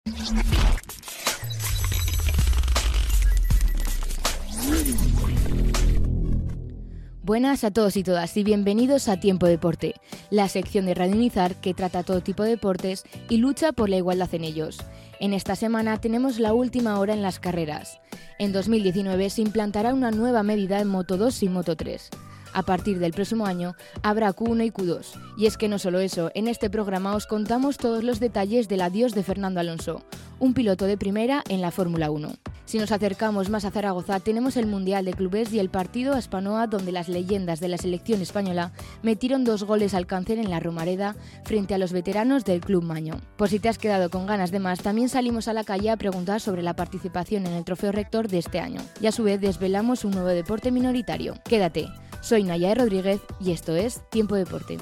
Buenas a todos y todas y bienvenidos a Tiempo Deporte, la sección de Radio Unizar que trata todo tipo de deportes y lucha por la igualdad en ellos. En esta semana tenemos la última hora en las carreras. En 2019 se implantará una nueva medida en Moto2 y Moto3. A partir del próximo año habrá Q1 y Q2. Y es que no solo eso, en este programa os contamos todos los detalles del adiós de Fernando Alonso, un piloto de primera en la Fórmula 1. Si nos acercamos más a Zaragoza, tenemos el Mundial de Clubes y el partido a Aspanoa, donde las leyendas de la selección española metieron 2 goles al cáncer en la Romareda frente a los veteranos del Club Maño. Por si te has quedado con ganas de más, también salimos a la calle a preguntar sobre la participación en el Trofeo Rector de este año. Y a su vez desvelamos un nuevo deporte minoritario. Quédate, soy Naya Rodríguez y esto es Tiempo Deporte.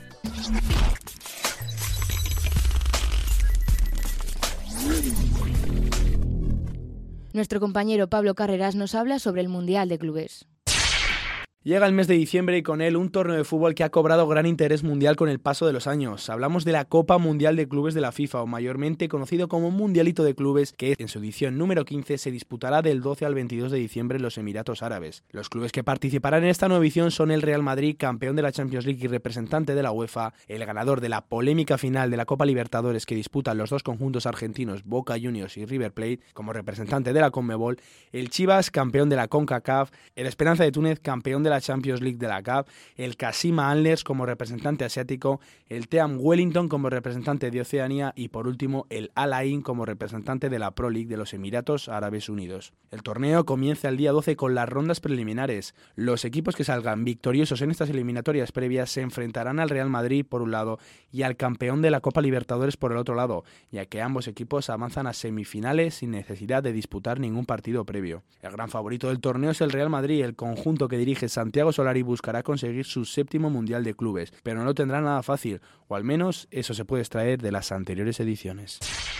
Nuestro compañero Pablo Carreras nos habla sobre el Mundial de Clubes. Llega el mes de diciembre y con él un torneo de fútbol que ha cobrado gran interés mundial con el paso de los años. Hablamos de la Copa Mundial de Clubes de la FIFA, o mayormente conocido como Mundialito de Clubes, que en su edición número 15 se disputará del 12 al 22 de diciembre en los Emiratos Árabes. Los clubes que participarán en esta nueva edición son el Real Madrid, campeón de la Champions League y representante de la UEFA, el ganador de la polémica final de la Copa Libertadores que disputan los dos conjuntos argentinos Boca Juniors y River Plate como representante de la Conmebol, el Chivas, campeón de la CONCACAF, el Esperanza de Túnez, campeón de la Champions League de la CAF, el Kashima Antlers como representante asiático, el Team Wellington como representante de Oceanía y por último el Al Ain como representante de la Pro League de los Emiratos Árabes Unidos. El torneo comienza el día 12 con las rondas preliminares. Los equipos que salgan victoriosos en estas eliminatorias previas se enfrentarán al Real Madrid por un lado y al campeón de la Copa Libertadores por el otro lado, ya que ambos equipos avanzan a semifinales sin necesidad de disputar ningún partido previo. El gran favorito del torneo es el Real Madrid, el conjunto que dirige Santiago Solari buscará conseguir su 7º Mundial de Clubes, pero no lo tendrá nada fácil, o al menos eso se puede extraer de las anteriores ediciones.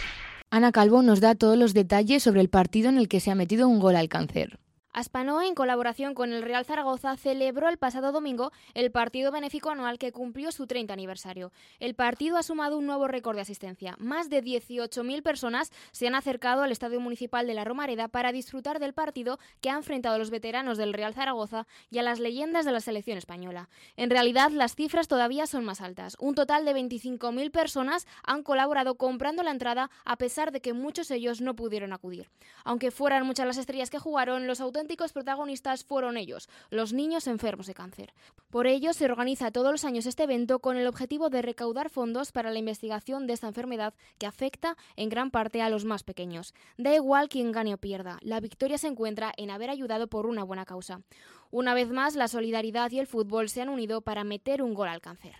Ana Calvo nos da todos los detalles sobre el partido en el que se ha metido un gol al cáncer. Aspanoa, en colaboración con el Real Zaragoza, celebró el pasado domingo el partido benéfico anual que cumplió su 30 aniversario. El partido ha sumado un nuevo récord de asistencia. Más de 18.000 personas se han acercado al Estadio Municipal de la Romareda para disfrutar del partido que ha enfrentado a los veteranos del Real Zaragoza y a las leyendas de la selección española. En realidad, las cifras todavía son más altas. Un total de 25.000 personas han colaborado comprando la entrada, a pesar de que muchos de ellos no pudieron acudir. Aunque fueran muchas las estrellas que jugaron, los auténticos protagonistas fueron ellos, los niños enfermos de cáncer. Por ello, se organiza todos los años este evento con el objetivo de recaudar fondos para la investigación de esta enfermedad que afecta en gran parte a los más pequeños. Da igual quién gane o pierda, la victoria se encuentra en haber ayudado por una buena causa. Una vez más, la solidaridad y el fútbol se han unido para meter un gol al cáncer.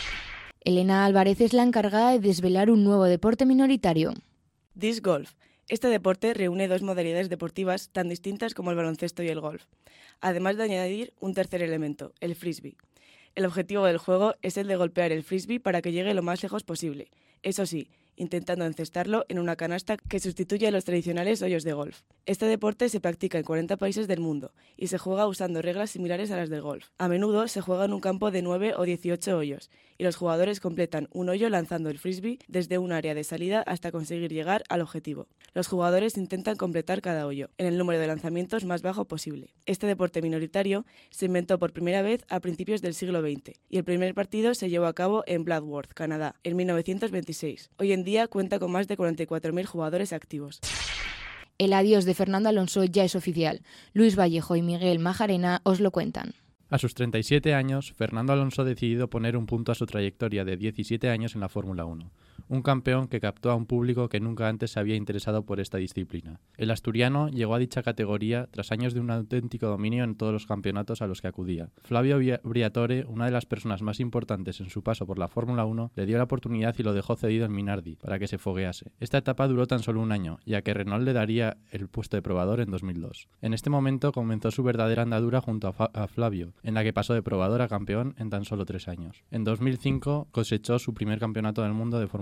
Elena Álvarez es la encargada de desvelar un nuevo deporte minoritario. Disc Golf. Este deporte reúne 2 modalidades deportivas tan distintas como el baloncesto y el golf, además de añadir un tercer elemento, el frisbee. El objetivo del juego es el de golpear el frisbee para que llegue lo más lejos posible, eso sí, intentando encestarlo en una canasta que sustituye a los tradicionales hoyos de golf. Este deporte se practica en 40 países del mundo y se juega usando reglas similares a las del golf. A menudo se juega en un campo de 9 o 18 hoyos y los jugadores completan un hoyo lanzando el frisbee desde un área de salida hasta conseguir llegar al objetivo. Los jugadores intentan completar cada hoyo en el número de lanzamientos más bajo posible. Este deporte minoritario se inventó por primera vez a principios del siglo XX y el primer partido se llevó a cabo en Bloodworth, Canadá, en 1926. Hoy en día cuenta con más de 44.000 jugadores activos. El adiós de Fernando Alonso ya es oficial. Luis Vallejo y Miguel Majarena os lo cuentan. A sus 37 años, Fernando Alonso ha decidido poner un punto a su trayectoria de 17 años en la Fórmula 1. Un campeón que captó a un público que nunca antes se había interesado por esta disciplina. El asturiano llegó a dicha categoría tras años de un auténtico dominio en todos los campeonatos a los que acudía. Flavio Briatore, una de las personas más importantes en su paso por la Fórmula 1, le dio la oportunidad y lo dejó cedido en Minardi para que se foguease. Esta etapa duró tan solo un año, ya que Renault le daría el puesto de probador en 2002. En este momento comenzó su verdadera andadura junto a Flavio, en la que pasó de probador a campeón en tan solo 3 años. En 2005 cosechó su primer campeonato del mundo de Fórmula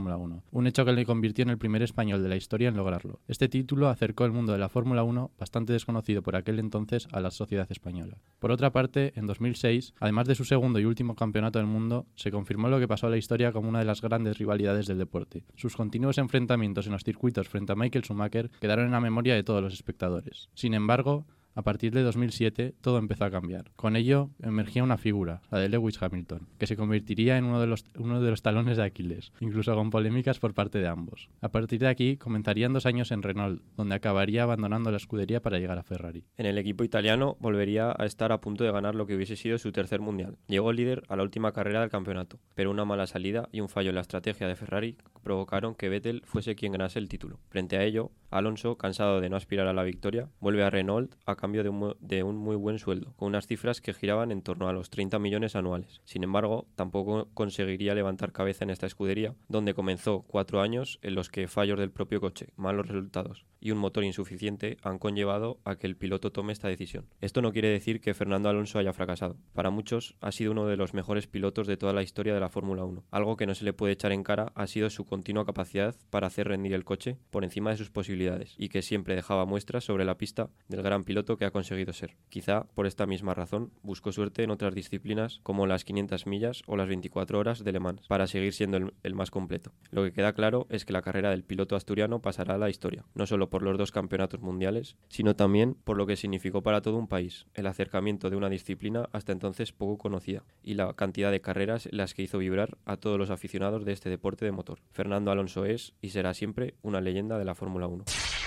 Fórmula 1, un hecho que le convirtió en el primer español de la historia en lograrlo. Este título acercó el mundo de la Fórmula 1, bastante desconocido por aquel entonces, a la sociedad española. Por otra parte, en 2006, además de su segundo y último campeonato del mundo, se confirmó lo que pasó a la historia como una de las grandes rivalidades del deporte. Sus continuos enfrentamientos en los circuitos frente a Michael Schumacher quedaron en la memoria de todos los espectadores. Sin embargo, a partir de 2007 todo empezó a cambiar. Con ello emergía una figura, la de Lewis Hamilton, que se convertiría en uno de los talones de Aquiles, incluso con polémicas por parte de ambos. A partir de aquí comenzarían 2 años en Renault, donde acabaría abandonando la escudería para llegar a Ferrari. En el equipo italiano volvería a estar a punto de ganar lo que hubiese sido su tercer mundial. Llegó líder a la última carrera del campeonato, pero una mala salida y un fallo en la estrategia de Ferrari provocaron que Vettel fuese quien ganase el título. Frente a ello, Alonso, cansado de no aspirar a la victoria, vuelve a Renault a cambio de un muy buen sueldo, con unas cifras que giraban en torno a los 30 millones anuales. Sin embargo, tampoco conseguiría levantar cabeza en esta escudería, donde comenzó 4 años en los que fallos del propio coche, malos resultados y un motor insuficiente han conllevado a que el piloto tome esta decisión. Esto no quiere decir que Fernando Alonso haya fracasado. Para muchos ha sido uno de los mejores pilotos de toda la historia de la Fórmula 1. Algo que no se le puede echar en cara ha sido su continua capacidad para hacer rendir el coche por encima de sus posibilidades y que siempre dejaba muestras sobre la pista del gran piloto que ha conseguido ser. Quizá por esta misma razón buscó suerte en otras disciplinas como las 500 millas o las 24 horas de Le Mans para seguir siendo el más completo. Lo que queda claro es que la carrera del piloto asturiano pasará a la historia, no solo por los 2 campeonatos mundiales, sino también por lo que significó para todo un país, el acercamiento de una disciplina hasta entonces poco conocida y la cantidad de carreras en las que hizo vibrar a todos los aficionados de este deporte de motor. Fernando Alonso es y será siempre una leyenda de la Fórmula 1.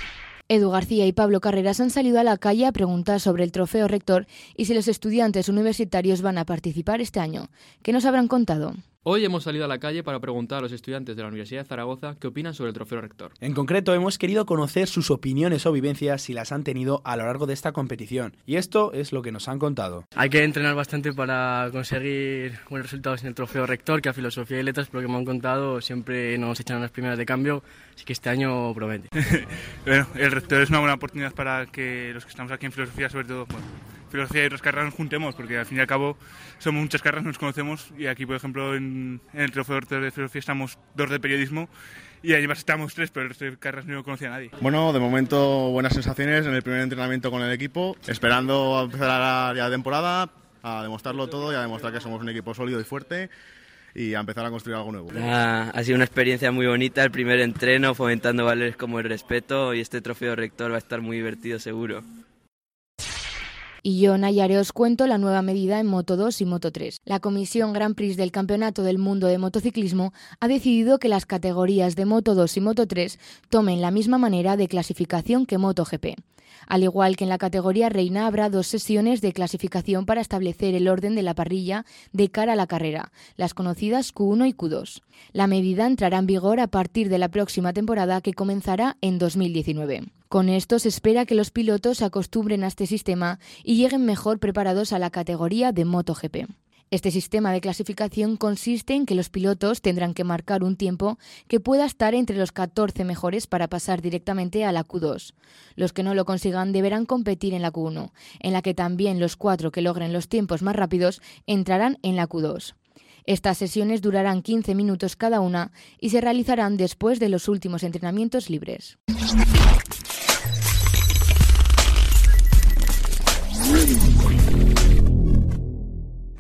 Edu García y Pablo Carreras han salido a la calle a preguntar sobre el trofeo rector y si los estudiantes universitarios van a participar este año. ¿Qué nos habrán contado? Hoy hemos salido a la calle para preguntar a los estudiantes de la Universidad de Zaragoza qué opinan sobre el trofeo rector. En concreto, hemos querido conocer sus opiniones o vivencias si las han tenido a lo largo de esta competición. Y esto es lo que nos han contado. Hay que entrenar bastante para conseguir buenos resultados en el trofeo rector, que a Filosofía y Letras, por lo que me han contado, siempre nos echan las primeras de cambio, así que este año promete. Bueno, el rector es una buena oportunidad para que los que estamos aquí en Filosofía, sobre todo, Filosofía y otras carreras nos juntemos, porque al fin y al cabo somos muchas carreras, nos conocemos, y aquí, por ejemplo, en el trofeo de Filosofía estamos 2 de periodismo y además estamos 3, pero el resto de carreras no conocía a nadie. Bueno, de momento buenas sensaciones en el primer entrenamiento con el equipo, esperando a empezar ya la temporada, a demostrarlo todo y a demostrar que somos un equipo sólido y fuerte y a empezar a construir algo nuevo. Ha sido una experiencia muy bonita, el primer entreno, fomentando valores como el respeto, y este trofeo rector va a estar muy divertido seguro. Y yo, Nayare, os cuento la nueva medida en Moto 2 y Moto 3. La Comisión Grand Prix del Campeonato del Mundo de Motociclismo ha decidido que las categorías de Moto 2 y Moto 3 tomen la misma manera de clasificación que MotoGP. Al igual que en la categoría reina, habrá 2 sesiones de clasificación para establecer el orden de la parrilla de cara a la carrera, las conocidas Q1 y Q2. La medida entrará en vigor a partir de la próxima temporada, que comenzará en 2019. Con esto se espera que los pilotos se acostumbren a este sistema y lleguen mejor preparados a la categoría de MotoGP. Este sistema de clasificación consiste en que los pilotos tendrán que marcar un tiempo que pueda estar entre los 14 mejores para pasar directamente a la Q2. Los que no lo consigan deberán competir en la Q1, en la que también los 4 que logren los tiempos más rápidos entrarán en la Q2. Estas sesiones durarán 15 minutos cada una y se realizarán después de los últimos entrenamientos libres.